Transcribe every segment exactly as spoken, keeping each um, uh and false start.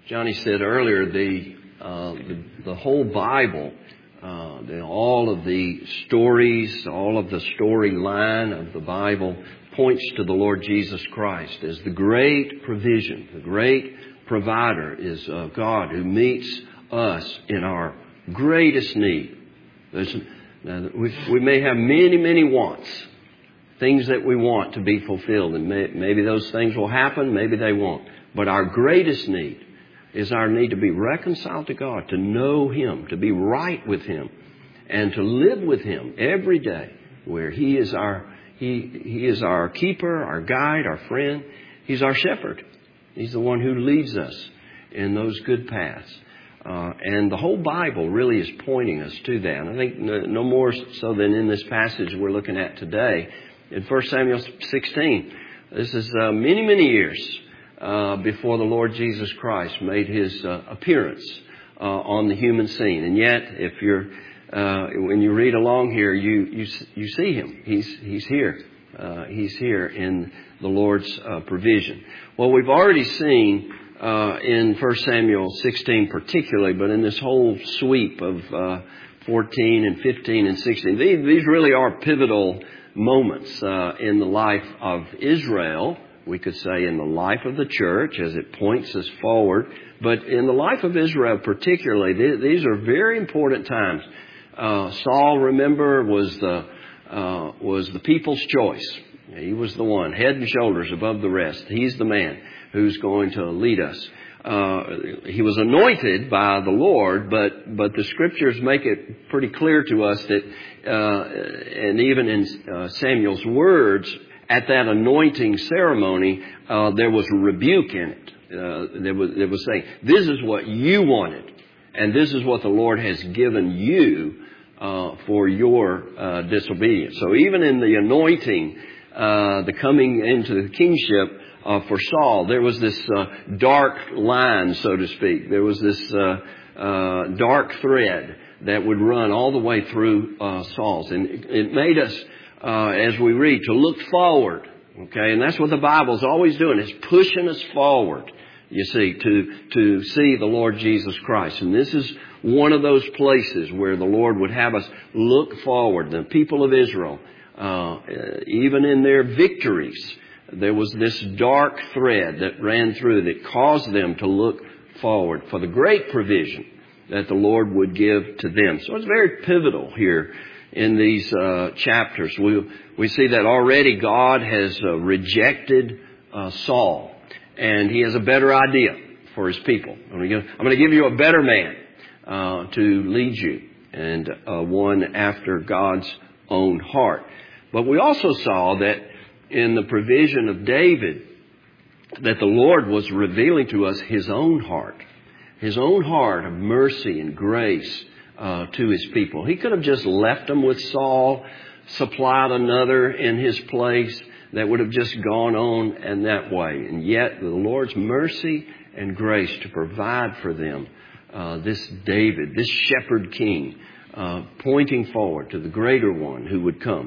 Johnny said earlier, the uh, the, the whole Bible, uh, the, all of the stories, all of the storyline of the Bible points to the Lord Jesus Christ as the great provision, the great provider is uh, God who meets us in our greatest need. There's, uh, we, we may have many, many wants, things that we want to be fulfilled, and may, maybe those things will happen, maybe they won't. But our greatest need is our need to be reconciled to God, to know Him, to be right with Him, and to live with Him every day, where He is our He He is our keeper, our guide, our friend. He's our shepherd. He's the one who leads us in those good paths. Uh, and the whole Bible really is pointing us to that. And I think no, no more so than in this passage we're looking at today. In First Samuel sixteen, this is uh, many, many years uh, before the Lord Jesus Christ made His uh, appearance uh, on the human scene. And yet, if you're uh, when you read along here, you you you see Him. He's He's here. Uh, he's here in the Lord's uh, provision. Well, we've already seen uh, in First Samuel sixteen particularly, but in this whole sweep of uh, fourteen and fifteen and sixteen, these, these really are pivotal moments uh, in the life of Israel. We could say in the life of the church as it points us forward. But in the life of Israel particularly, th- these are very important times. Uh, Saul, remember, was the uh, was the people's choice. He was the one, head and shoulders above the rest. He's the man who's going to lead us. Uh, he was anointed by the Lord, but but the Scriptures make it pretty clear to us that, uh, and even in uh, Samuel's words, at that anointing ceremony, uh, there was rebuke in it. Uh, there was, there was saying, this is what you wanted, and this is what the Lord has given you uh, for your uh, disobedience. So even in the anointing, uh, the coming into the kingship, Uh, for Saul, there was this uh, dark line, so to speak. There was this uh, uh, dark thread that would run all the way through uh, Saul's. And it, it made us, uh, as we read, to look forward. Okay, and that's what the Bible's always doing. It's pushing us forward, you see, to, to see the Lord Jesus Christ. And this is one of those places where the Lord would have us look forward. The people of Israel, uh, even in their victories, there was this dark thread that ran through that caused them to look forward for the great provision that the Lord would give to them. So it's very pivotal here in these uh, chapters. We we see that already God has uh, rejected uh, Saul, and He has a better idea for His people. I'm going to give you a better man uh, to lead you, and uh, one after God's own heart. But we also saw that in the provision of David, that the Lord was revealing to us His own heart, His own heart of mercy and grace uh, to His people. He could have just left them with Saul, supplied another in his place that would have just gone on in that way. And yet the Lord's mercy and grace to provide for them uh, this David, this shepherd king, uh, pointing forward to the greater one who would come.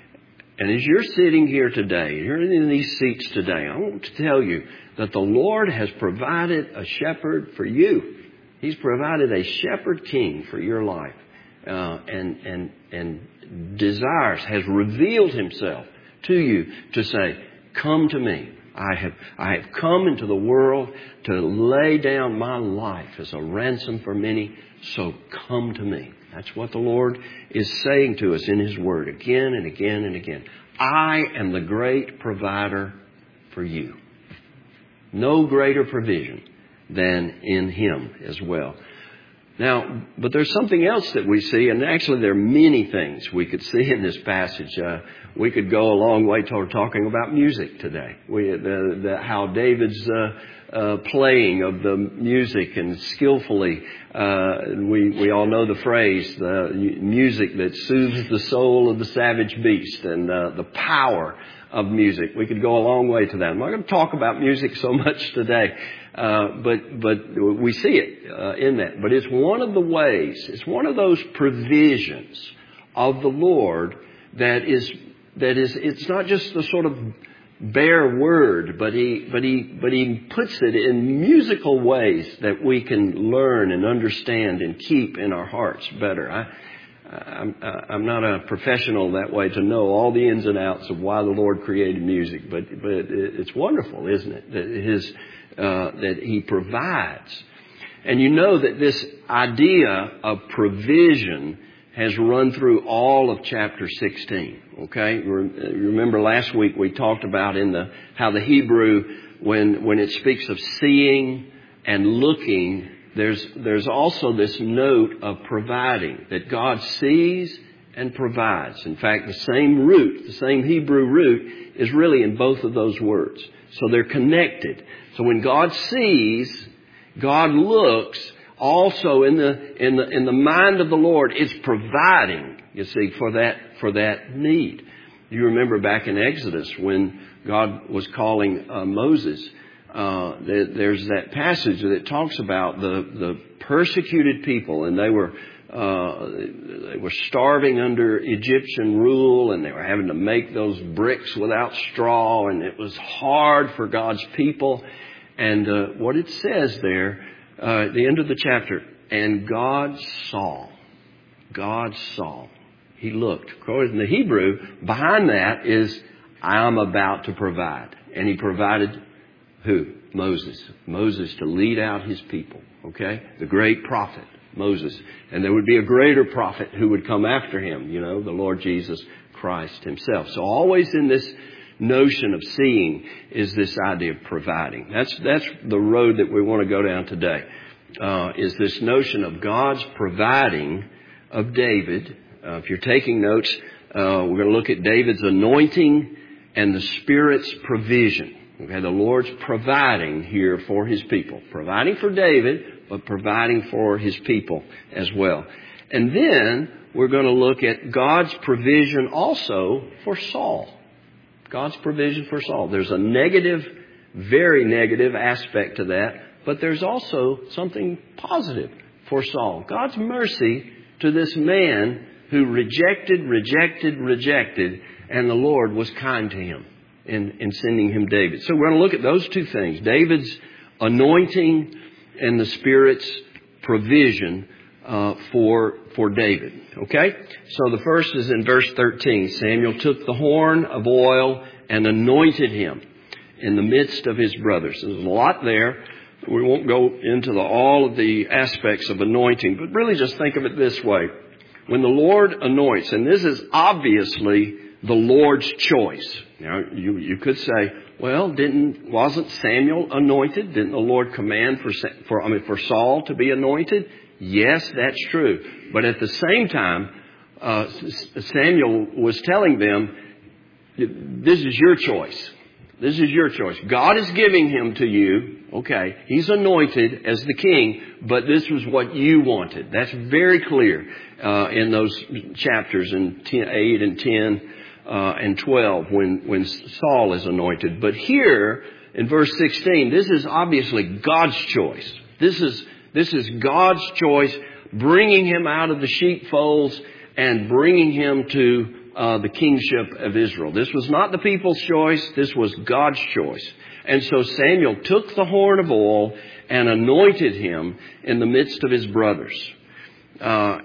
And as you're sitting here today, you're in these seats today, I want to tell you that the Lord has provided a shepherd for you. He's provided a shepherd king for your life, uh, and and and desires, has revealed Himself to you to say, "Come to me. I have I have come into the world to lay down my life as a ransom for many. So come to me." That's what the Lord is saying to us in His Word again and again and again. I am the great provider for you. No greater provision than in Him as well. Now, but there's something else that we see, and actually there are many things we could see in this passage. Uh, we could go a long way toward talking about music today. We, the, the, how David's uh, uh, playing of the music and skillfully, uh, we, we all know the phrase, the music that soothes the soul of the savage beast, and uh, the power of music. We could go a long way to that. I'm not going to talk about music so much today. Uh, but, but we see it, uh, in that. But it's one of the ways, it's one of those provisions of the Lord that is, that is, it's not just the sort of bare word, but he, but he, but he puts it in musical ways that we can learn and understand and keep in our hearts better. I, I'm, I'm not a professional that way to know all the ins and outs of why the Lord created music, but, but it's wonderful, isn't it? That his, uh, that He provides. And you know that this idea of provision has run through all of chapter sixteen. Okay? Remember last week we talked about in the, how the Hebrew, when, when it speaks of seeing and looking, there's, there's also this note of providing, that God sees and provides. In fact, the same root, the same Hebrew root is really in both of those words. So they're connected. So when God sees, God looks. Also in the, in the, in the mind of the Lord, it's providing, you see, for that, for that need. You remember back in Exodus when God was calling uh, Moses, uh, there's that passage that talks about the, the persecuted people, and they were, uh, they were starving under Egyptian rule, and they were having to make those bricks without straw, and it was hard for God's people. And, uh, what it says there, Uh, at the end of the chapter, and God saw. God saw. He looked. In the Hebrew, behind that is, I'm about to provide. And He provided who? Moses. Moses to lead out His people. Okay? The great prophet, Moses. And there would be a greater prophet who would come after him, you know, the Lord Jesus Christ Himself. So always in this notion of seeing is this idea of providing. That's that's the road that we want to go down today. Uh, is this notion of God's providing of David. Uh, if you're taking notes, uh, we're going to look at David's anointing and the Spirit's provision. Okay, the Lord's providing here for His people, providing for David, but providing for His people as well. And then we're going to look at God's provision also for Saul. God's provision for Saul. There's a negative, very negative aspect to that, but there's also something positive for Saul. God's mercy to this man who rejected, rejected, rejected, and the Lord was kind to him in, in sending him David. So we're going to look at those two things, David's anointing and the Spirit's provision uh, for for David. Okay? So the first is in verse thirteen. Samuel took the horn of oil and anointed him in the midst of his brothers. There's a lot there. We won't go into the, all of the aspects of anointing, but really just think of it this way. When the Lord anoints, and this is obviously the Lord's choice. Now, you, you could say, well, didn't, wasn't Samuel anointed? Didn't the Lord command for, for, I mean, for Saul to be anointed? Yes, that's true. But at the same time, uh, Samuel was telling them, this is your choice. This is your choice. God is giving him to you. Okay. He's anointed as the king, but this was what you wanted. That's very clear, uh, in those chapters in ten, eight and ten, uh, and twelve when, when Saul is anointed. But here in verse sixteen, this is obviously God's choice. This is This is God's choice, bringing him out of the sheepfolds and bringing him to uh, the kingship of Israel. This was not the people's choice. This was God's choice. And so Samuel took the horn of oil and anointed him in the midst of his brothers. Uh,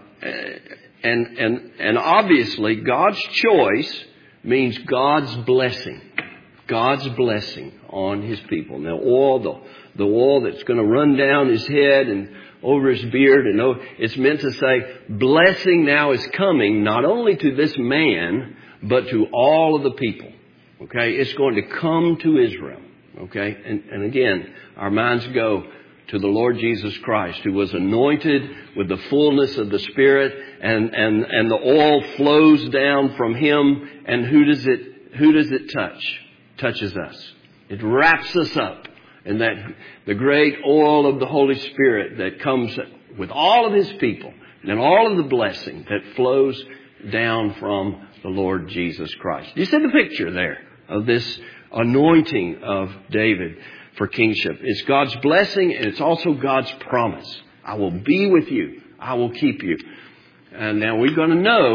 and, and, and obviously God's choice means God's blessing. God's blessing on His people. Now, oil, the, the oil that's going to run down his head and over his beard, and it's meant to say, blessing now is coming not only to this man, but to all of the people. Okay, it's going to come to Israel. Okay, and, and again, our minds go to the Lord Jesus Christ, who was anointed with the fullness of the Spirit, and and and the oil flows down from Him, and who does it who does it touch? Touches us. It wraps us up in that the great oil of the Holy Spirit that comes with all of His people and all of the blessing that flows down from the Lord Jesus Christ. You see the picture there of this anointing of David for kingship. It's God's blessing, and it's also God's promise. I will be with you. I will keep you. And now we're going to know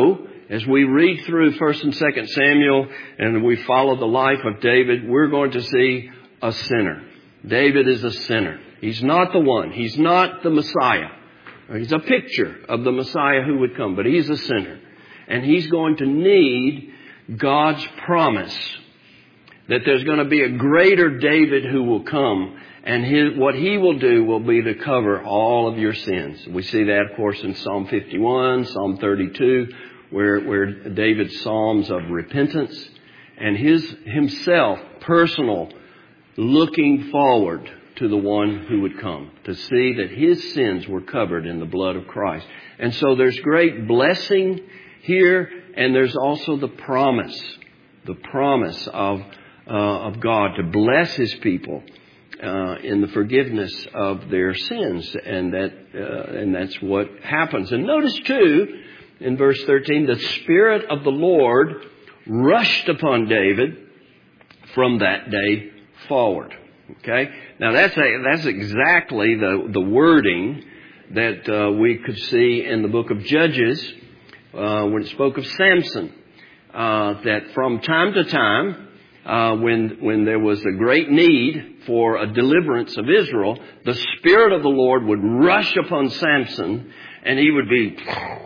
as we read through First and Second Samuel and we follow the life of David, we're going to see a sinner. David is a sinner. He's not the one. He's not the Messiah. He's a picture of the Messiah who would come, but he's a sinner. And he's going to need God's promise that there's going to be a greater David who will come, and his, what he will do will be to cover all of your sins. We see that, of course, in Psalm fifty-one, Psalm thirty-two, where, where David's psalms of repentance and his himself, personal, looking forward to the one who would come, to see that his sins were covered in the blood of Christ. And so there's great blessing here, and there's also the promise, the promise of uh, of God to bless His people uh, in the forgiveness of their sins, and that uh, and that's what happens. And notice too, in verse thirteen, the Spirit of the Lord rushed upon David from that day forward. Okay, now that's a, that's exactly the the wording that uh, we could see in the book of Judges uh, when it spoke of Samson. Uh, that from time to time, uh, when when there was a great need for a deliverance of Israel, the Spirit of the Lord would rush upon Samson, and he would be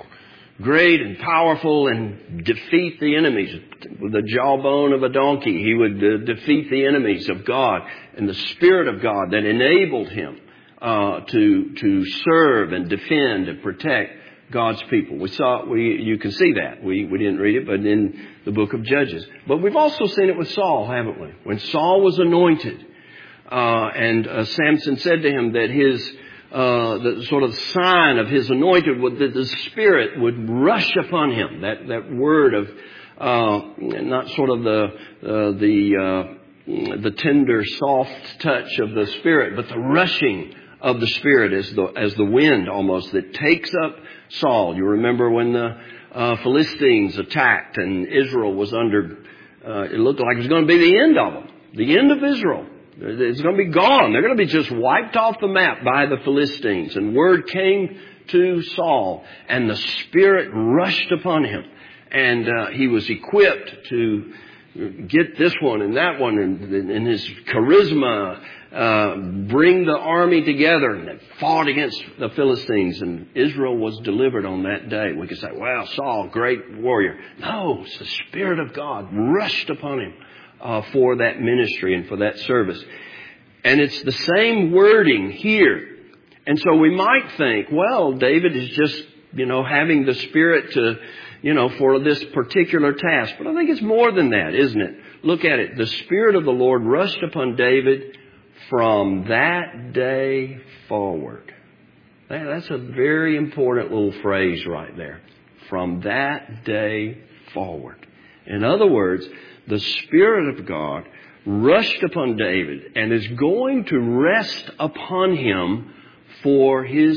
great and powerful and defeat the enemies. With the jawbone of a donkey, he would uh, defeat the enemies of God. And the Spirit of God that enabled him uh, to to serve and defend and protect God's people. We saw, we you can see that. We we didn't read it, but in the book of Judges. But we've also seen it with Saul, haven't we? When Saul was anointed, uh, and uh, Samson said to him that his Uh, the sort of sign of his anointed would, that the Spirit would rush upon him. That that word of uh, not sort of the uh, the uh, the tender, soft touch of the Spirit, but the rushing of the Spirit as the as the wind almost that takes up Saul. You remember when the uh, Philistines attacked and Israel was under. Uh, it looked like it was going to be the end of them, the end of Israel. It's going to be gone. They're going to be just wiped off the map by the Philistines. And word came to Saul, and the Spirit rushed upon him. And uh, he was equipped to get this one and that one, and, and his charisma uh, bring the army together, and they fought against the Philistines. And Israel was delivered on that day. We could say, well, Saul, great warrior. No, it's the Spirit of God rushed upon him. Uh, for that ministry and for that service. And it's the same wording here. And so we might think, well, David is just, you know, having the Spirit to, you know, for this particular task. But I think it's more than that, isn't it? Look at it. The Spirit of the Lord rushed upon David from that day forward. That's a very important little phrase right there. From that day forward. In other words, the Spirit of God rushed upon David and is going to rest upon him for his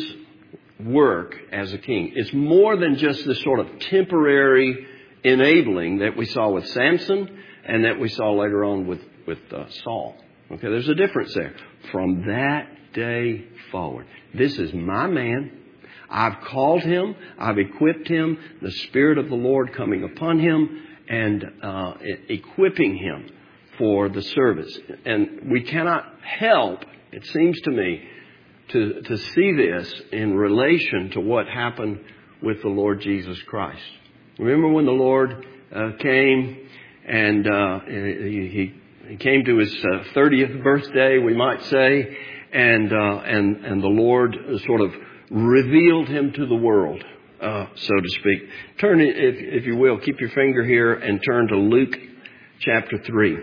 work as a king. It's more than just this sort of temporary enabling that we saw with Samson and that we saw later on with, with uh, Saul. Okay, there's a difference there. From that day forward. This is my man. I've called him. I've equipped him. The Spirit of the Lord coming upon him and uh, equipping him for the service. And we cannot help, it seems to me, to, to see this in relation to what happened with the Lord Jesus Christ. Remember when the Lord uh, came and uh, he, he came to his uh, thirtieth birthday, we might say, and, uh, and, and the Lord sort of revealed him to the world. Uh, so to speak. Turn, if, if you will, keep your finger here and turn to Luke chapter three.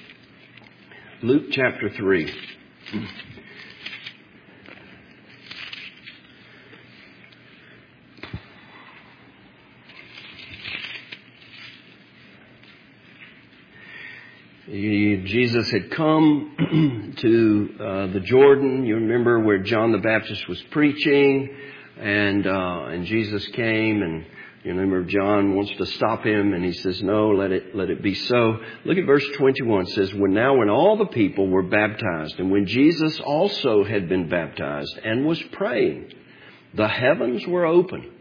Luke chapter three. He, Jesus had come to uh, the Jordan. You remember where John the Baptist was preaching. And uh, and Jesus came, and you remember John wants to stop him, and he says, "No, let it let it be so." Look at verse twenty-one. It says, "When now when all the people were baptized, and when Jesus also had been baptized and was praying, the heavens were open,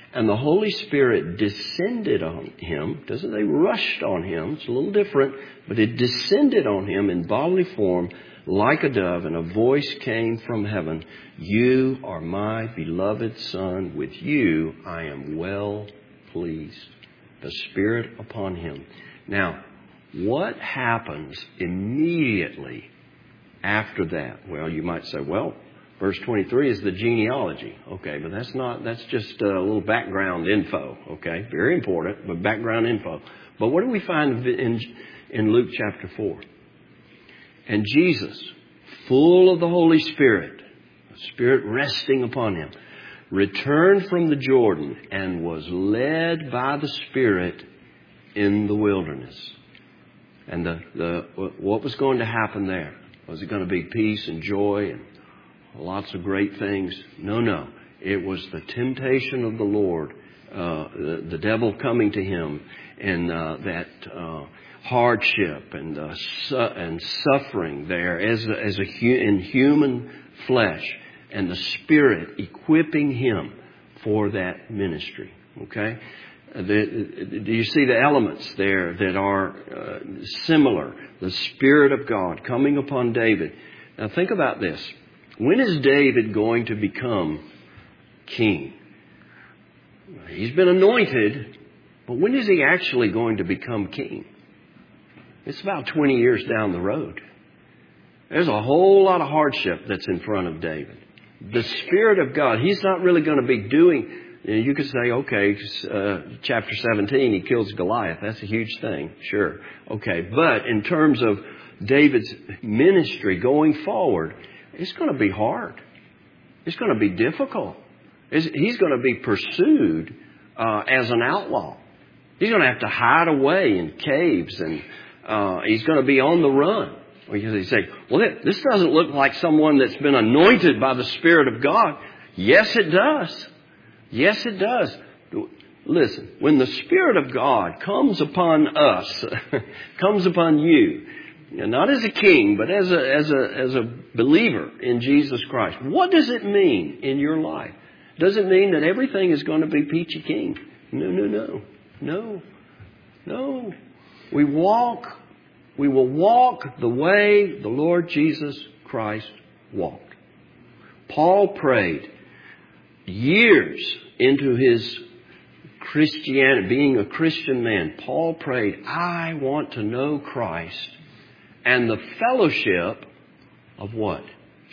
And the Holy Spirit descended on him. Doesn't they rushed on him? It's a little different, but it descended on him in bodily form like a dove, and a voice came from heaven. You are my beloved Son. With you I am well pleased. The Spirit upon him. Now, what happens immediately after that? Well, you might say, well, verse twenty-three is the genealogy. Okay, but that's not, that's just a little background info. Okay, very important, but background info. But what do we find in, in Luke chapter four? And Jesus, full of the Holy Spirit, the Spirit resting upon him, returned from the Jordan and was led by the Spirit in the wilderness. And the, the what was going to happen there? Was it going to be peace and joy and lots of great things? No, no. It was the temptation of the Lord, uh, the, the devil coming to him, and uh, that uh, hardship and uh, su- and suffering there as a, as a hu- in human flesh, and the Spirit equipping him for that ministry. Okay. The, do you see the elements there that are uh, similar? The Spirit of God coming upon David. Now think about this. When is David going to become king? He's been anointed, but when is he actually going to become king? It's about twenty years down the road. There's a whole lot of hardship that's in front of David. The Spirit of God, he's not really going to be doing... You could say, okay, uh, chapter seventeen, he kills Goliath. That's a huge thing. Sure. Okay. But in terms of David's ministry going forward, it's going to be hard. It's going to be difficult. It's, he's going to be pursued uh, as an outlaw. He's going to have to hide away in caves, and uh, he's going to be on the run. Because he say, well, this doesn't look like someone that's been anointed by the Spirit of God. Yes, it does. Yes, it does. Listen, when the Spirit of God comes upon us, comes upon you, not as a king, but as a, as a, as a believer in Jesus Christ, what does it mean in your life? Does it mean that everything is going to be peachy keen? No, no, no. No. No. We walk, we will walk the way the Lord Jesus Christ walked. Paul prayed years into his Christianity, being a Christian man, Paul prayed, I want to know Christ and the fellowship of what?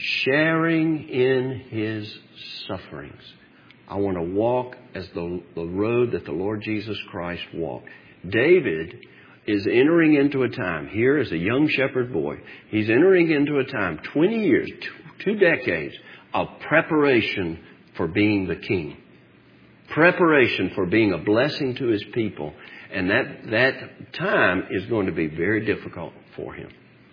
Sharing in his sufferings. I want to walk as the, the road that the Lord Jesus Christ walked. David is entering into a time, here as a young shepherd boy, he's entering into a time, twenty years, two, two decades of preparation for being the king. Preparation for being a blessing to his people. And that, that time is going to be very difficult for him.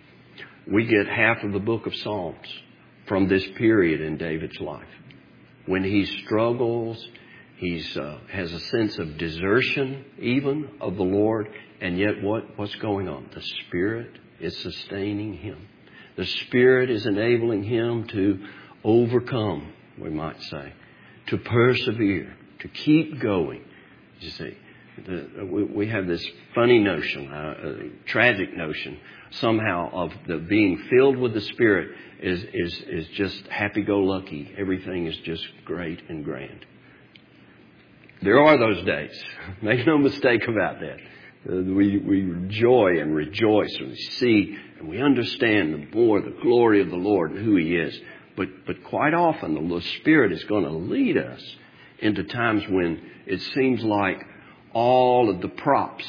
We get half of the book of Psalms from this period in David's life. When he struggles, he uh, has a sense of desertion even of the Lord. And yet what, what's going on? The Spirit is sustaining him. The Spirit is enabling him to overcome, we might say, to persevere, to keep going. You see, the, we, we have this funny notion, uh, a tragic notion, somehow of the being filled with the Spirit is is is just happy-go-lucky. Everything is just great and grand. There are those days. Make no mistake about that. Uh, we we enjoy and rejoice and we see and we understand the more the glory of the Lord and who He is. But but quite often the Spirit is going to lead us into times when it seems like all of the props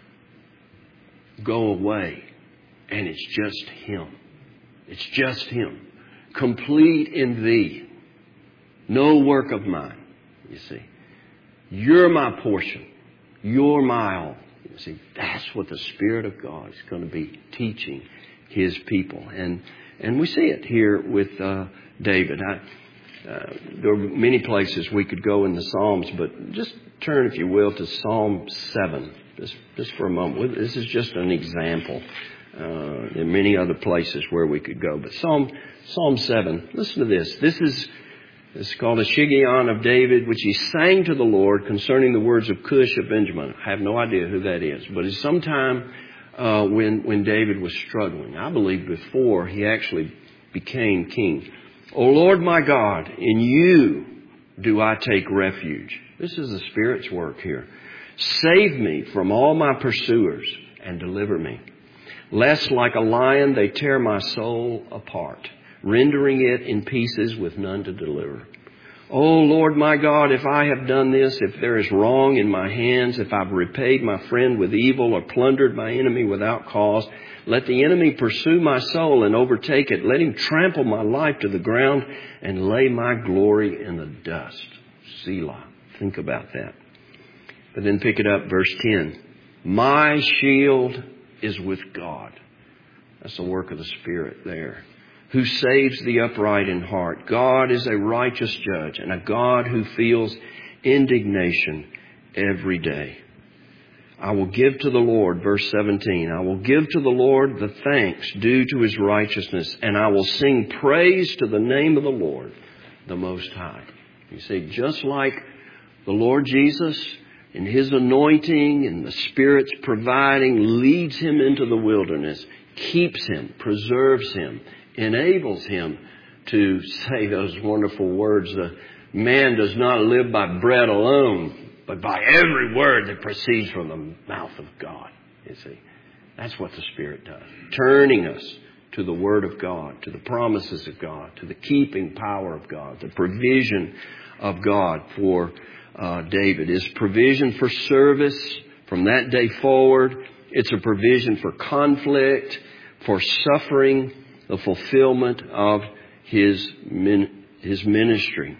go away and it's just Him. It's just Him. Complete in Thee. No work of mine. You see. You're my portion. You're my all. You see, that's what the Spirit of God is going to be teaching His people. And and we see it here with uh, David. I, uh, there are many places we could go in the Psalms, but just turn, if you will, to Psalm seven, just, just for a moment. This is just an example. Uh, there are many other places where we could go. But Psalm Psalm seven, listen to this. This is It's called a Shiggaion of David, which he sang to the Lord concerning the words of Cush of Benjamin. I have no idea who that is, but it's sometime uh, when when David was struggling. I believe before he actually became king. O Lord my God, in you do I take refuge. This is the Spirit's work here. Save me from all my pursuers and deliver me, lest like a lion they tear my soul apart, rendering it in pieces with none to deliver. O Lord my God, if I have done this, if there is wrong in my hands, if I've repaid my friend with evil or plundered my enemy without cause, let the enemy pursue my soul and overtake it. Let him trample my life to the ground and lay my glory in the dust. Selah. Think about that. But then pick it up, verse ten. My shield is with God. That's the work of the Spirit there. Who saves the upright in heart. God is a righteous judge and a God who feels indignation every day. I will give to the Lord, verse seventeen, I will give to the Lord the thanks due to His righteousness, and I will sing praise to the name of the Lord, the Most High. You see, just like the Lord Jesus in His anointing and the Spirit's providing leads Him into the wilderness, keeps Him, preserves Him, enables Him to say those wonderful words, the man does not live by bread alone, but by every word that proceeds from the mouth of God. You see, that's what the Spirit does. Turning us to the Word of God, to the promises of God, to the keeping power of God, the provision of God for uh, David. His provision for service from that day forward. It's a provision for conflict, for suffering, the fulfillment of his min- his ministry.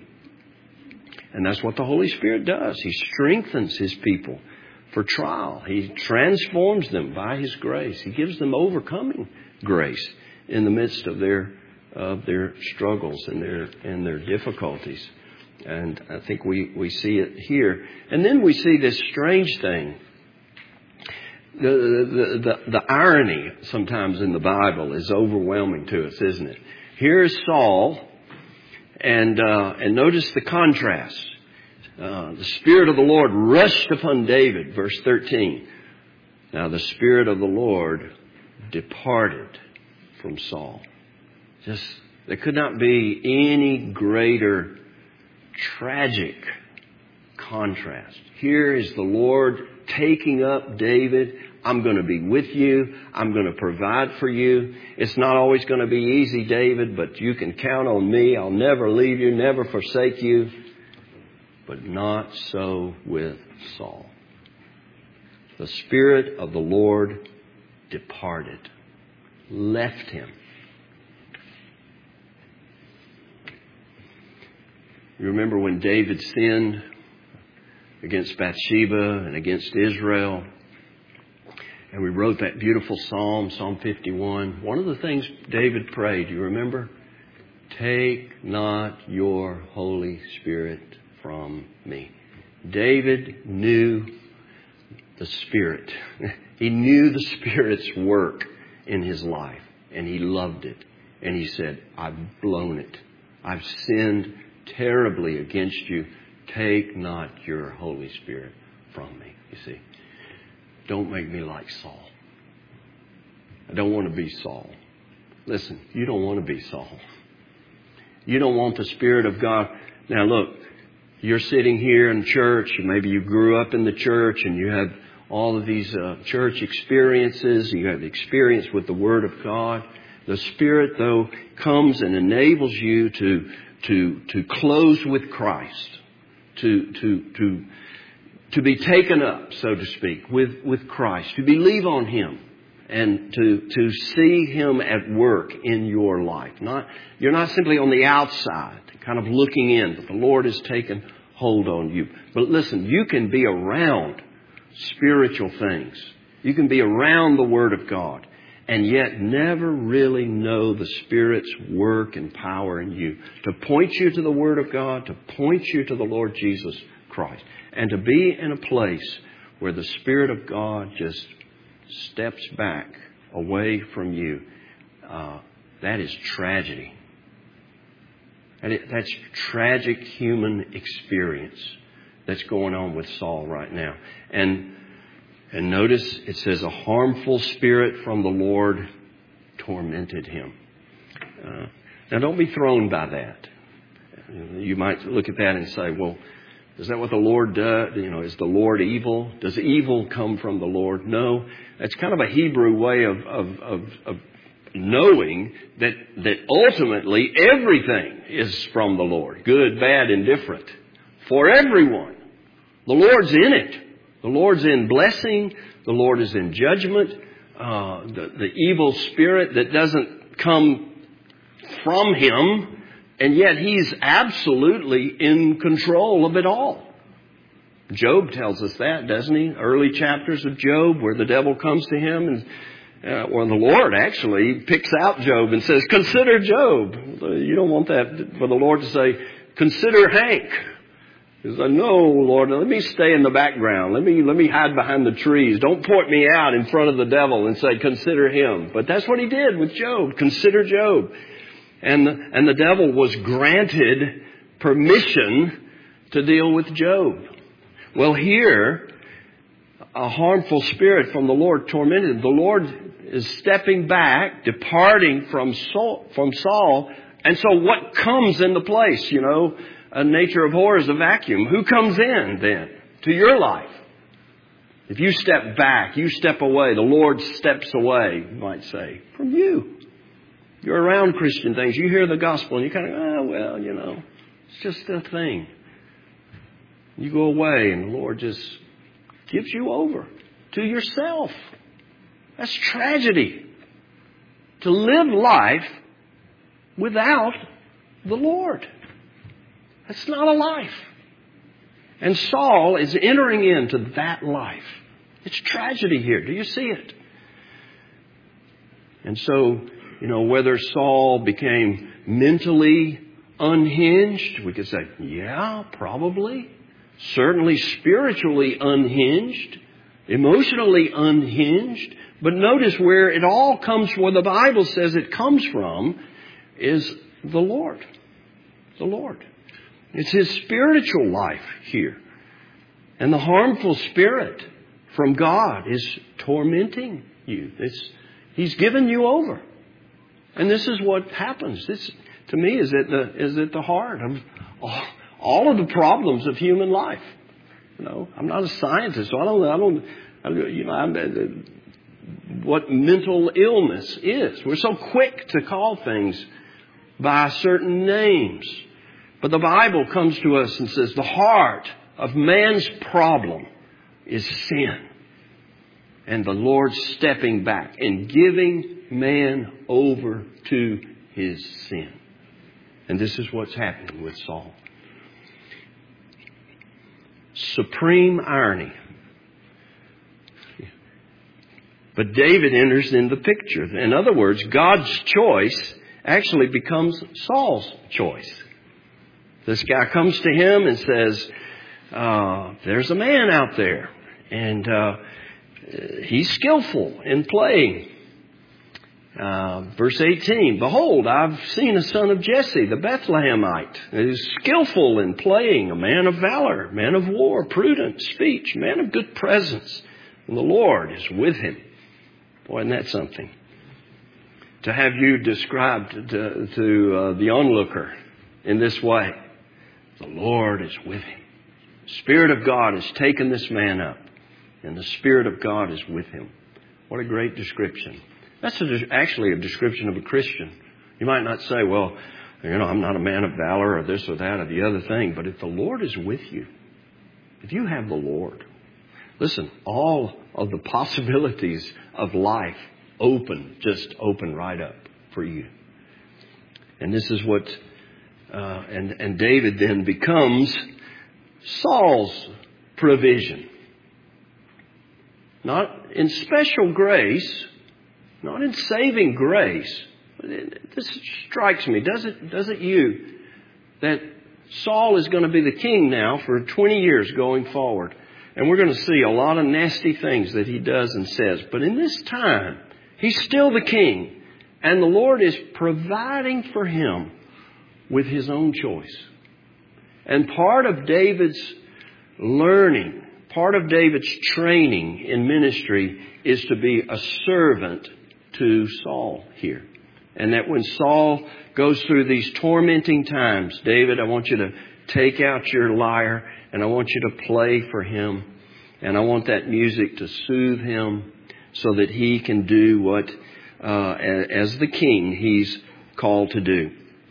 And that's what the Holy Spirit does. He strengthens His people for trial. He transforms them by His grace. He gives them overcoming grace in the midst of their of their struggles and their and their difficulties. And I think we, we see it here. And then we see this strange thing. The, the, the, the irony sometimes in the Bible is overwhelming to us, isn't it? Here's Saul. And uh, and notice the contrast. Uh, the Spirit of the Lord rushed upon David, verse thirteen. Now the Spirit of the Lord departed from Saul. Just there could not be any greater tragic contrast. Here is the Lord taking up David. I'm going to be with you. I'm going to provide for you. It's not always going to be easy, David, but you can count on me. I'll never leave you, never forsake you. But not so with Saul. The Spirit of the Lord departed, left him. You remember when David sinned against Bathsheba and against Israel? And we wrote that beautiful psalm, Psalm fifty-one. One of the things David prayed, you remember? Take not your Holy Spirit from me. David knew the Spirit. He knew the Spirit's work in his life. And he loved it. And he said, I've blown it. I've sinned terribly against you. Take not your Holy Spirit from me. You see. Don't make me like Saul. I don't want to be Saul. Listen, you don't want to be Saul. You don't want the Spirit of God. Now look, you're sitting here in church. Maybe you grew up in the church and you have all of these uh, church experiences. You have experience with the Word of God. The Spirit, though, comes and enables you to to to close with Christ, to to to. To be taken up, so to speak, with, with Christ. To believe on Him and to, to see Him at work in your life. Not, you're not simply on the outside, kind of looking in, but the Lord has taken hold on you. But listen, you can be around spiritual things. You can be around the Word of God and yet never really know the Spirit's work and power in you to point you to the Word of God, to point you to the Lord Jesus Christ. And to be in a place where the Spirit of God just steps back away from you, uh, that is tragedy. And it, that's tragic human experience that's going on with Saul right now. And and notice it says a harmful spirit from the Lord tormented him. Uh, now don't be thrown by that. You might look at that and say, well, is that what the Lord does? You know, is the Lord evil? Does evil come from the Lord? No. That's kind of a Hebrew way of, of, of, of knowing that, that ultimately everything is from the Lord. Good, bad, indifferent. For everyone. The Lord's in it. The Lord's in blessing. The Lord is in judgment. Uh, the, the evil spirit that doesn't come from Him, and yet He's absolutely in control of it all. Job tells us that, doesn't he? Early chapters of Job where the devil comes to him and uh, or the Lord actually picks out Job and says, consider Job. You don't want that for the Lord to say, consider Hank. He says, no, Lord, let me stay in the background. Let me, let me hide behind the trees. Don't point me out in front of the devil and say, consider him. But that's what he did with Job. Consider Job. And the, and the devil was granted permission to deal with Job. Well, here, a harmful spirit from the Lord tormented him. The Lord is stepping back, departing from Saul, from Saul. And so what comes in the place? You know, a nature of horror is a vacuum. Who comes in then to your life? If you step back, you step away, the Lord steps away, you might say, from you. You're around Christian things. You hear the gospel and you kind of, oh, well, you know, it's just a thing. You go away and the Lord just gives you over to yourself. That's tragedy. To live life without the Lord. That's not a life. And Saul is entering into that life. It's tragedy here. Do you see it? And so, you know, whether Saul became mentally unhinged, we could say, yeah, probably. Certainly spiritually unhinged, emotionally unhinged. But notice where it all comes, where the Bible says it comes from, is the Lord. The Lord. It's His spiritual life here. And the harmful spirit from God is tormenting you. It's, He's given you over. And this is what happens. This, to me, is at the, is at the heart of all, all of the problems of human life. You know, I'm not a scientist, so I don't, I don't, I, you know, I'm, what mental illness is. We're so quick to call things by certain names. But the Bible comes to us and says the heart of man's problem is sin. And the Lord stepping back and giving man over to his sin. And this is what's happening with Saul. Supreme irony. But David enters in the picture. In other words, God's choice actually becomes Saul's choice. This guy comes to him and says, uh, there's a man out there. And uh, he's skillful in playing. Uh, verse eighteen, behold, I've seen a son of Jesse, the Bethlehemite, who's skillful in playing, a man of valor, man of war, prudent speech, man of good presence. And the Lord is with him. Boy, isn't that something? To have you described to, to uh, the onlooker in this way. The Lord is with him. The Spirit of God has taken this man up. And the Spirit of God is with him. What a great description. That's a, actually a description of a Christian. You might not say, well, you know, I'm not a man of valor or this or that or the other thing. But if the Lord is with you, if you have the Lord, listen, all of the possibilities of life open, just open right up for you. And this is what, uh, and, and David then becomes Saul's provision. Not in special grace, not in saving grace. This strikes me, does it, does it you, that Saul is going to be the king now for twenty years going forward. And we're going to see a lot of nasty things that he does and says. But in this time, he's still the king. And the Lord is providing for him with his own choice. And part of David's learning, part of David's training in ministry is to be a servant to Saul here. And that when Saul goes through these tormenting times, David, I want you to take out your lyre and I want you to play for him. And I want that music to soothe him so that he can do what, uh, as the king, he's called to do.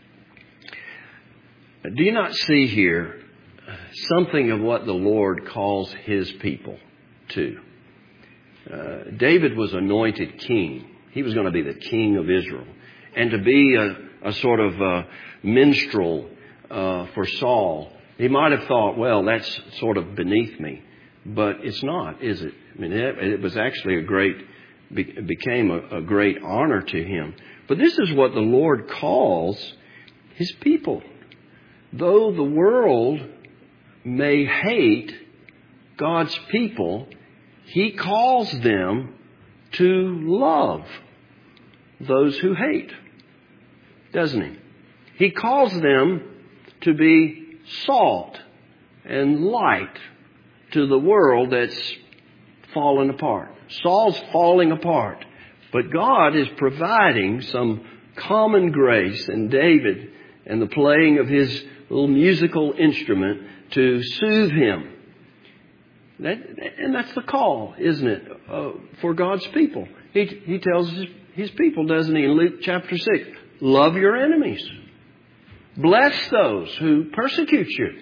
Do you not see here something of what the Lord calls his people to? Uh, David was anointed king. He was going to be the king of Israel. And to be a, a sort of uh, minstrel uh, for Saul, he might have thought, well, that's sort of beneath me. But it's not, is it? I mean, it, it was actually a great, it became a, a great honor to him. But this is what the Lord calls his people. Though the world may hate God's people, he calls them to love those who hate, doesn't he? He calls them to be salt and light to the world that's fallen apart. Saul's falling apart, but God is providing some common grace in David and the playing of his little musical instrument to soothe him. That, and that's the call, isn't it, uh, for God's people. He, he tells his, his people, doesn't he, in Luke chapter six, love your enemies. Bless those who persecute you.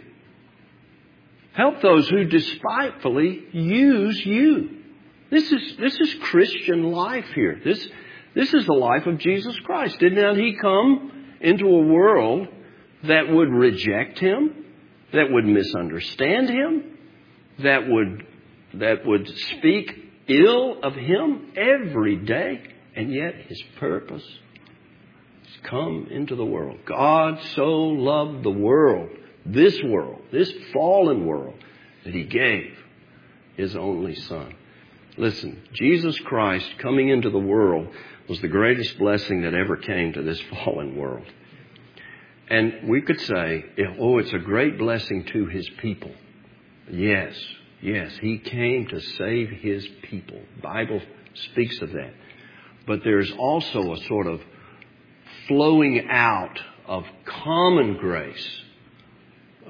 Help those who despitefully use you. This is, this is Christian life here. This, this is the life of Jesus Christ. Did not he come into a world that would reject him, that would misunderstand him, that would, that would speak ill of him every day? And yet his purpose has come into the world. God so loved the world, this world, this fallen world, that he gave his only Son. Listen, Jesus Christ coming into the world was the greatest blessing that ever came to this fallen world. And we could say, oh, it's a great blessing to his people. Yes, yes, he came to save his people. The Bible speaks of that. But there's also a sort of flowing out of common grace, uh,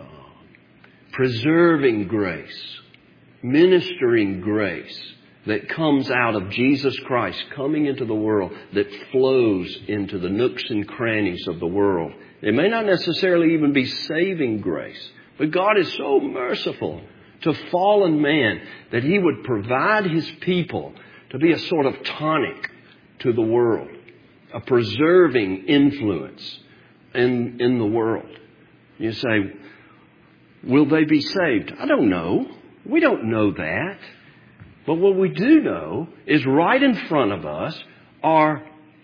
preserving grace, ministering grace that comes out of Jesus Christ coming into the world, that flows into the nooks and crannies of the world. It may not necessarily even be saving grace, but God is so merciful to fallen man that he would provide his people to be a sort of tonic to the world, a preserving influence in, in the world. You say, will they be saved? I don't know. We don't know that. But what we do know is right in front of us are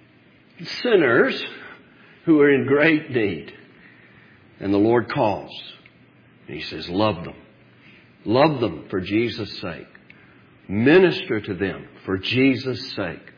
sinners who are in great need. And the Lord calls. And he says, love them. Love them for Jesus' sake. Minister to them for Jesus' sake.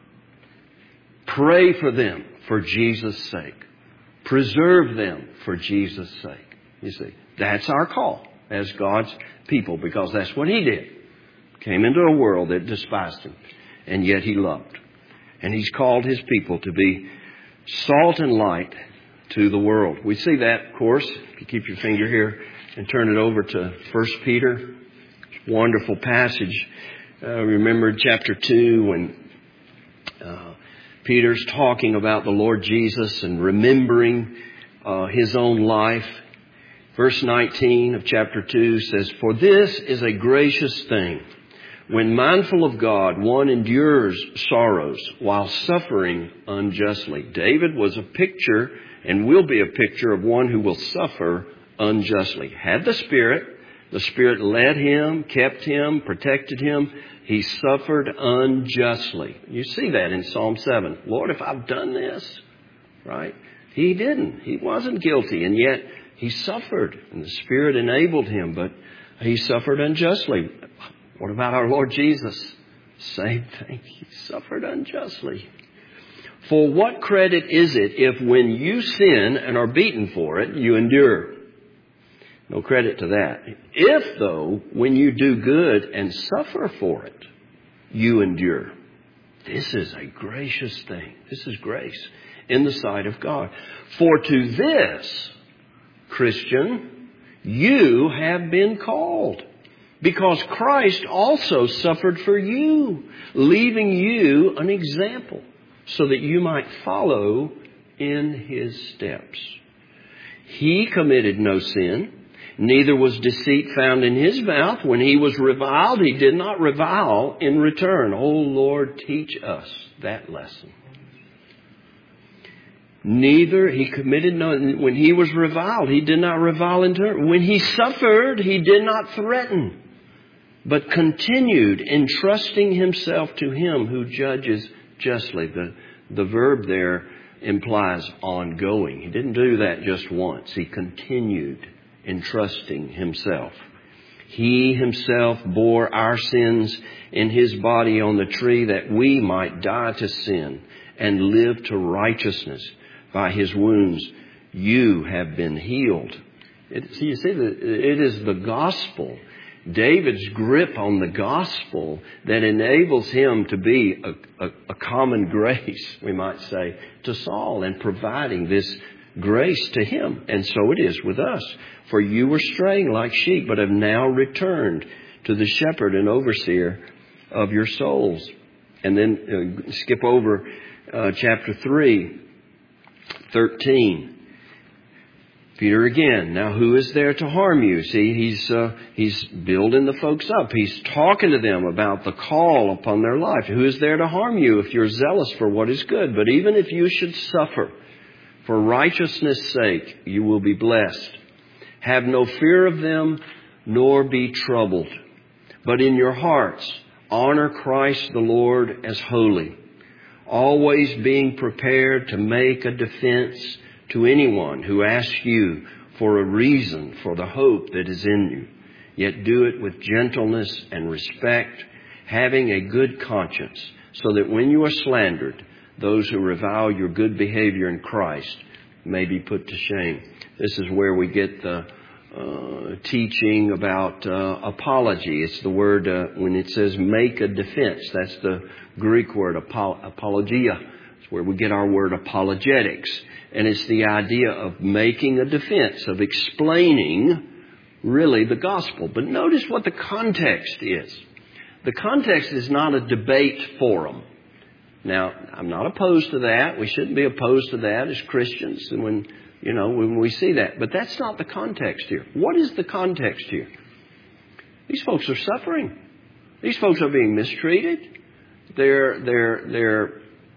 Pray for them for Jesus' sake. Preserve them for Jesus' sake. You see, that's our call as God's people, because that's what he did. Came into a world that despised him, and yet he loved. And he's called his people to be salt and light to the world. We see that, of course, if you keep your finger here and turn it over to First Peter. Wonderful passage. Uh, remember chapter two when uh, Peter's talking about the Lord Jesus and remembering uh, his own life. Verse nineteen of chapter two says, "For this is a gracious thing. When mindful of God, one endures sorrows while suffering unjustly." David was a picture and will be a picture of one who will suffer unjustly. Had the Spirit. The Spirit led him, kept him, protected him. He suffered unjustly. You see that in Psalm seven. Lord, if I've done this, right? He didn't. He wasn't guilty. And yet he suffered. And the Spirit enabled him. But he suffered unjustly. What about our Lord Jesus? Same thing. He suffered unjustly. For what credit is it if when you sin and are beaten for it, you endure? No credit to that. If, though, when you do good and suffer for it, you endure. This is a gracious thing. This is grace in the sight of God. For to this, Christian, you have been called, because Christ also suffered for you, leaving you an example, so that you might follow in His steps. He committed no sin, neither was deceit found in His mouth. When He was reviled, He did not revile in return. Oh, Lord, teach us that lesson. Neither He committed no, when He was reviled, He did not revile in turn. When He suffered, He did not threaten, but continued entrusting Himself to Him who judges justly. The, the verb there implies ongoing. He didn't do that just once. He continued entrusting Himself. He Himself bore our sins in His body on the tree, that we might die to sin and live to righteousness. By His wounds you have been healed. It, see, you see, it is the gospel, David's grip on the gospel, that enables him to be a, a, a common grace, we might say, to Saul, and providing this grace to him. And so it is with us. For you were straying like sheep, but have now returned to the shepherd and overseer of your souls. And then uh, skip over uh, chapter three, thirteen. Peter again. Now, who is there to harm you? See, he's uh, he's building the folks up. He's talking to them about the call upon their life. Who is there to harm you if you're zealous for what is good? But even if you should suffer for righteousness' sake, you will be blessed. Have no fear of them, nor be troubled. But in your hearts, honor Christ the Lord as holy, always being prepared to make a defense to anyone who asks you for a reason for the hope that is in you. Yet do it with gentleness and respect, having a good conscience, so that when you are slandered, those who revile your good behavior in Christ may be put to shame. This is where we get the uh, teaching about uh, apology. It's the word, uh, when it says make a defense, that's the Greek word apo- apologia. It's where we get our word apologetics. And it's the idea of making a defense, of explaining really the gospel. But notice what the context is. The context is not a debate forum. Now, I'm not opposed to that. We shouldn't be opposed to that as Christians. And when, you know, when we see that. But that's not the context here. What is the context here? These folks are suffering. These folks are being mistreated. They're, they're, they're,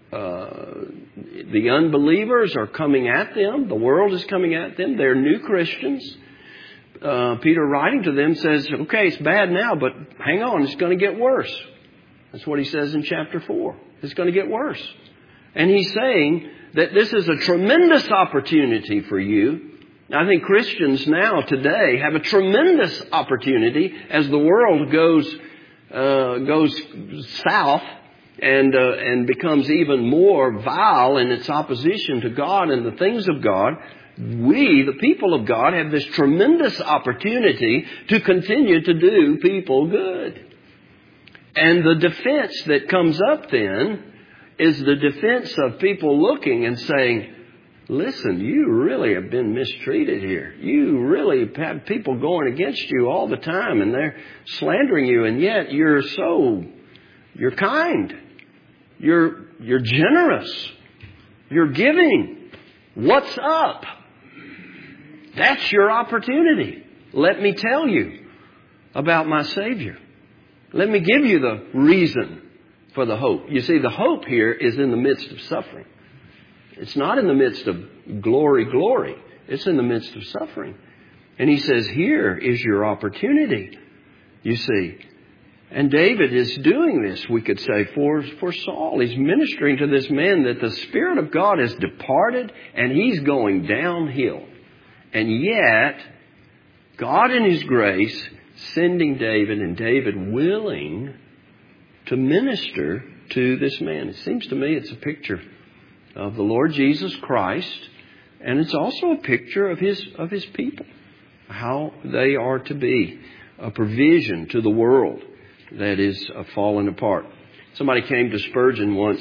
uh, the unbelievers are coming at them. The world is coming at them. They're new Christians. Uh, Peter writing to them says, okay, it's bad now, but hang on, it's going to get worse. That's what he says in chapter four. It's going to get worse. And he's saying that this is a tremendous opportunity for you. I think Christians now today have a tremendous opportunity as the world goes uh, goes south and uh, and becomes even more vile in its opposition to God and the things of God. We, the people of God, have this tremendous opportunity to continue to do people good. And the defense that comes up then is the defense of people looking and saying, listen, you really have been mistreated here. You really have people going against you all the time and they're slandering you. And yet you're so, you're kind. You're, you're generous. You're giving. What's up? That's your opportunity. Let me tell you about my Savior. Let me give you the reason for the hope. You see, the hope here is in the midst of suffering. It's not in the midst of glory, glory. It's in the midst of suffering. And he says, here is your opportunity, you see. And David is doing this, we could say, for, for Saul. He's ministering to this man that the Spirit of God has departed and he's going downhill. And yet, God in His grace, sending David, and David willing to minister to this man. It seems to me it's a picture of the Lord Jesus Christ. And it's also a picture of His, of His people, how they are to be a provision to the world that is uh, falling apart. Somebody came to Spurgeon once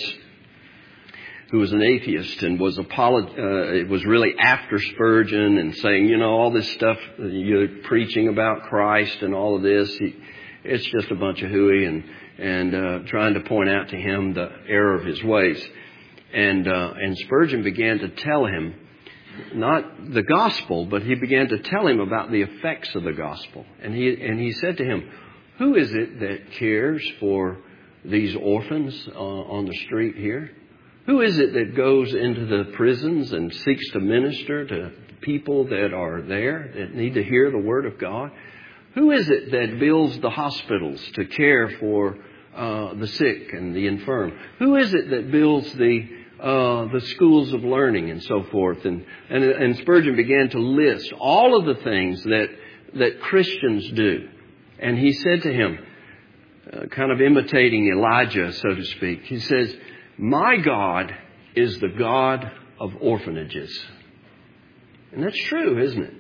who was an atheist and was apolog- uh, it was really after Spurgeon and saying, you know, all this stuff you're preaching about Christ and all of this, he, it's just a bunch of hooey, and and uh, trying to point out to him the error of his ways. And uh, and Spurgeon began to tell him, not the gospel, but he began to tell him about the effects of the gospel. And he and he said to him, who is it that cares for these orphans uh, on the street here? Who is it that goes into the prisons and seeks to minister to people that are there that need to hear the Word of God? Who is it that builds the hospitals to care for uh, the sick and the infirm? Who is it that builds the uh, the schools of learning and so forth? And, and and Spurgeon began to list all of the things that that Christians do. And he said to him, uh, kind of imitating Elijah, so to speak, he says, my God is the God of orphanages. And that's true, isn't it?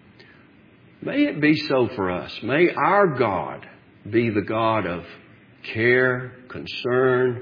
May it be so for us. May our God be the God of care, concern,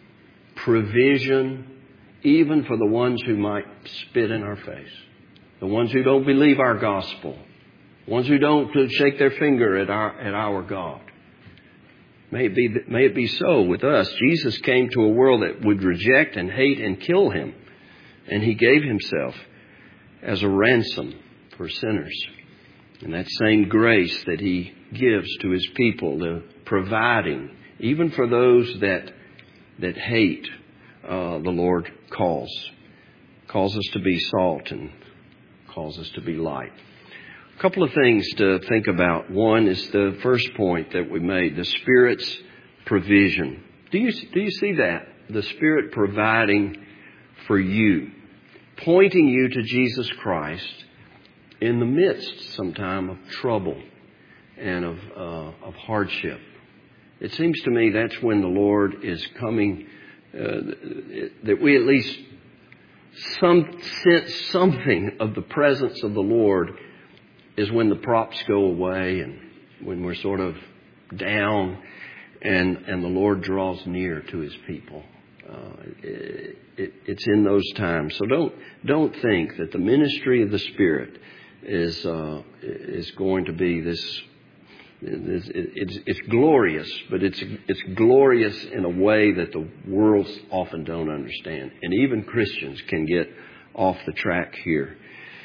provision, even for the ones who might spit in our face, the ones who don't believe our gospel, the ones who don't shake their finger at our at our God. May it be, may it be so with us. Jesus came to a world that would reject and hate and kill Him. And He gave Himself as a ransom for sinners. And that same grace that He gives to His people, the providing, even for those that that hate, uh, the Lord calls. Calls us to be salt and calls us to be light. A couple of things to think about. One is the first point that we made, the Spirit's provision. Do you, do you see that? The Spirit providing for you, pointing you to Jesus Christ in the midst sometime of trouble and of, uh, of hardship. It seems to me that's when the Lord is coming, uh, that we at least some sense something of the presence of the Lord is when the props go away and when we're sort of down and, and the Lord draws near to His people. Uh, it, it, it's in those times. So don't, don't think that the ministry of the Spirit is, uh, is going to be this, it's, it's, it's glorious, but it's, it's glorious in a way that the world often don't understand. And even Christians can get off the track here.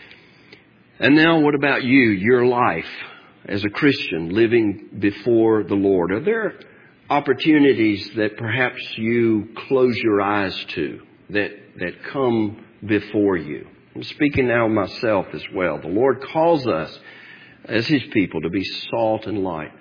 And now what about you, your life as a Christian living before the Lord? Are there opportunities that perhaps you close your eyes to that, that come before you? I'm speaking now of myself as well. The Lord calls us as His people to be salt and light.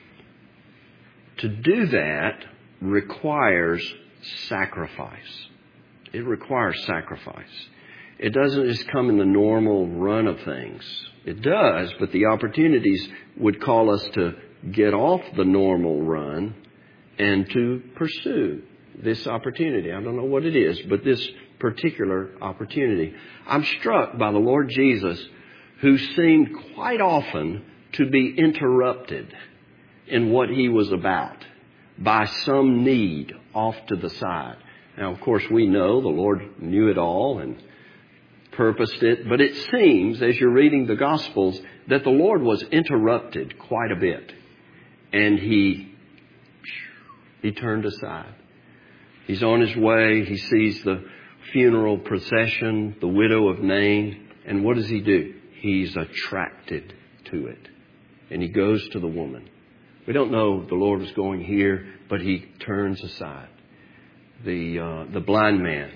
To do that requires sacrifice. It requires sacrifice. It doesn't just come in the normal run of things. It does, but the opportunities would call us to get off the normal run and to pursue this opportunity. I don't know what it is, but this particular opportunity. I'm struck by the Lord Jesus, who seemed quite often to be interrupted in what He was about by some need off to the side. Now, of course, we know the Lord knew it all and purposed it, but it seems, as you're reading the Gospels, that the Lord was interrupted quite a bit. And He, he turned aside. He's on His way. He sees the funeral procession, the widow of Nain. And what does He do? He's attracted to it. And He goes to the woman. We don't know the Lord was going here, but He turns aside. The, uh, the blind man,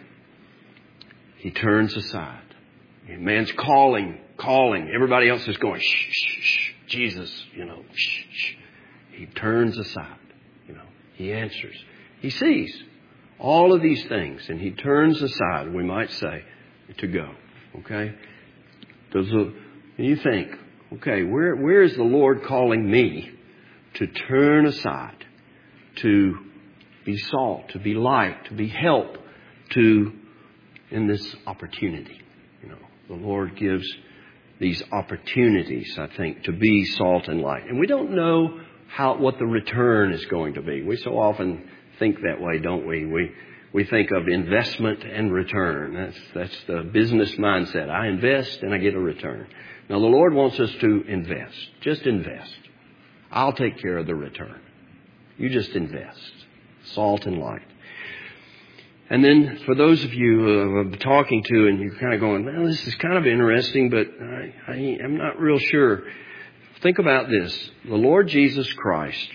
he turns aside. The man's calling, calling. Everybody else is going, shh, shh, shh. Jesus, you know, shh, shh. He turns aside. You know, He answers. He sees all of these things, and He turns aside, we might say, to go. Okay? Does the, you think, okay, where where is the Lord calling me to turn aside, to be salt, to be light, to be help, to in this opportunity. You know, the Lord gives these opportunities, I think, to be salt and light. And we don't know how what the return is going to be. We so often think that way, don't we? We we think of investment and return. That's that's the business mindset. I invest and I get a return. Now, the Lord wants us to invest. Just invest. I'll take care of the return. You just invest. Salt and light. And then for those of you who I'm talking to and you're kind of going, well, this is kind of interesting, but I, I, I'm not real sure. Think about this. The Lord Jesus Christ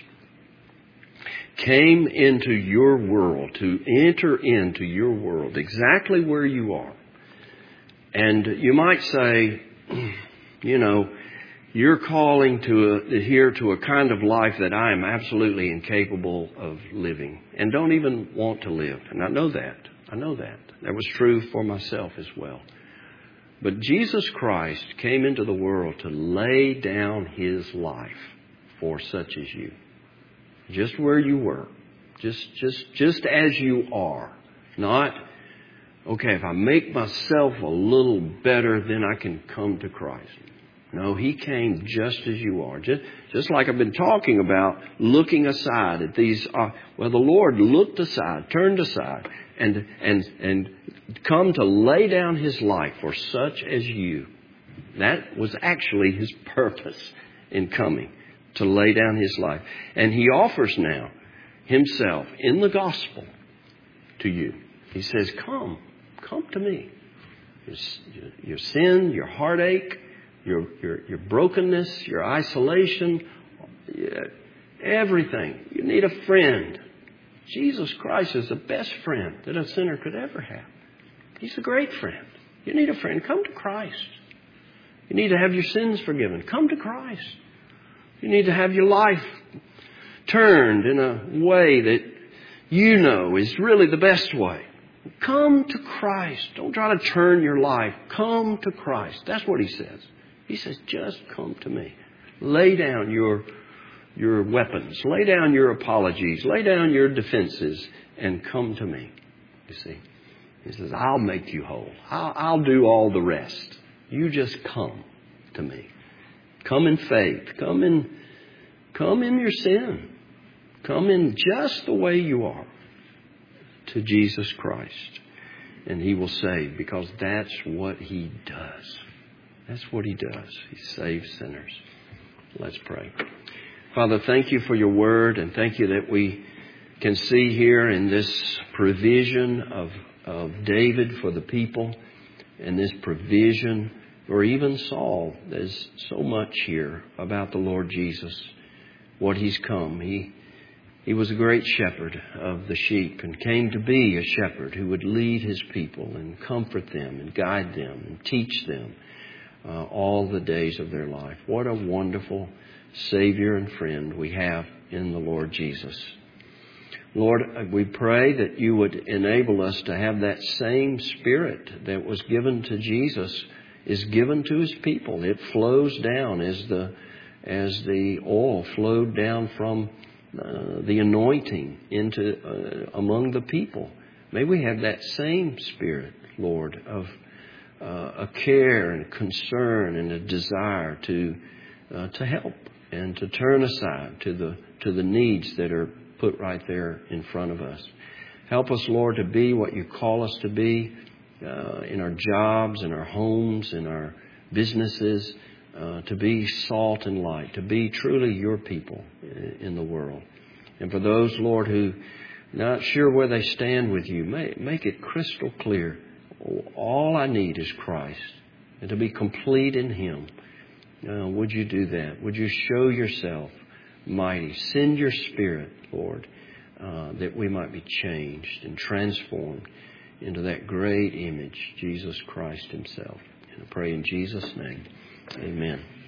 came into your world, to enter into your world exactly where you are. And you might say, you know, you're calling to adhere to a kind of life that I am absolutely incapable of living and don't even want to live. And I know that. I know that. That was true for myself as well. But Jesus Christ came into the world to lay down His life for such as you. Just where you were. Just, just, just as you are. Not, okay, if I make myself a little better, then I can come to Christ. No, He came just as you are. Just, just like I've been talking about, looking aside at these. Uh, well, the Lord looked aside, turned aside, and and and come to lay down His life for such as you. That was actually His purpose in coming, to lay down His life. And He offers now Himself in the gospel to you. He says, come, come to me. Your, your sin, your heartache, Your, your, your brokenness, your isolation, everything. You need a friend. Jesus Christ is the best friend that a sinner could ever have. He's a great friend. You need a friend. Come to Christ. You need to have your sins forgiven. Come to Christ. You need to have your life turned in a way that you know is really the best way. Come to Christ. Don't try to turn your life. Come to Christ. That's what He says. He says, just come to me. Lay down your, your weapons. Lay down your apologies. Lay down your defenses and come to me. You see, He says, I'll make you whole. I'll, I'll do all the rest. You just come to me. Come in faith. Come in, come in your sin. Come in just the way you are to Jesus Christ. And He will save, because that's what He does. That's what He does. He saves sinners. Let's pray. Father, thank You for Your word, and thank You that we can see here in this provision of, of David for the people, and this provision for even Saul. There's so much here about the Lord Jesus, what He's come. He, he was a great shepherd of the sheep and came to be a shepherd who would lead His people and comfort them and guide them and teach them Uh, all the days of their life. What a wonderful Savior and friend we have in the Lord Jesus. Lord, we pray that You would enable us to have that same Spirit that was given to Jesus is given to His people. It flows down as the as the oil flowed down from uh, the anointing into uh, among the people. May we have that same Spirit, Lord, of Uh, a care and concern and a desire to uh, to help and to turn aside to the to the needs that are put right there in front of us. Help us, Lord, to be what You call us to be uh, in our jobs, in our homes, in our businesses, uh, to be salt and light, to be truly Your people in the world. And for those, Lord, who not sure where they stand with You, make, make it crystal clear. All I need is Christ, and to be complete in Him. Uh, would You do that? Would You show Yourself mighty? Send Your Spirit, Lord, uh, that we might be changed and transformed into that great image, Jesus Christ Himself. And I pray in Jesus' name, amen.